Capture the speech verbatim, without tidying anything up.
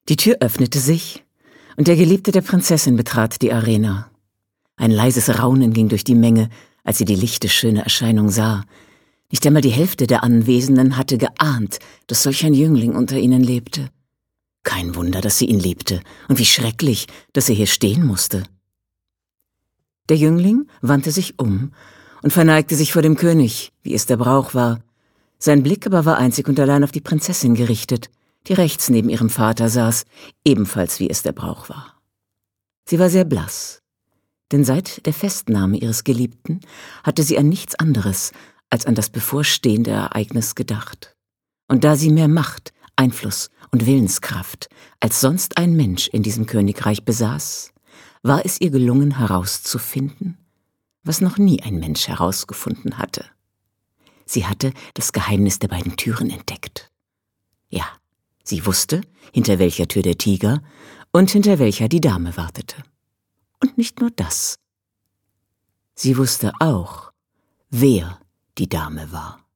Die Tür öffnete sich, und der Geliebte der Prinzessin betrat die Arena. Ein leises Raunen ging durch die Menge, als sie die lichte, schöne Erscheinung sah. Nicht einmal die Hälfte der Anwesenden hatte geahnt, dass solch ein Jüngling unter ihnen lebte. Kein Wunder, dass sie ihn liebte, und wie schrecklich, dass er hier stehen musste. Der Jüngling wandte sich um und verneigte sich vor dem König, wie es der Brauch war. Sein Blick aber war einzig und allein auf die Prinzessin gerichtet, die rechts neben ihrem Vater saß, ebenfalls wie es der Brauch war. Sie war sehr blass, denn seit der Festnahme ihres Geliebten hatte sie an nichts anderes als an das bevorstehende Ereignis gedacht. Und da sie mehr Macht, Einfluss und Willenskraft als sonst ein Mensch in diesem Königreich besaß, war es ihr gelungen herauszufinden, was noch nie ein Mensch herausgefunden hatte. Sie hatte das Geheimnis der beiden Türen entdeckt. Ja, sie wusste, hinter welcher Tür der Tiger und hinter welcher die Dame wartete. Und nicht nur das. Sie wusste auch, wer die Dame war.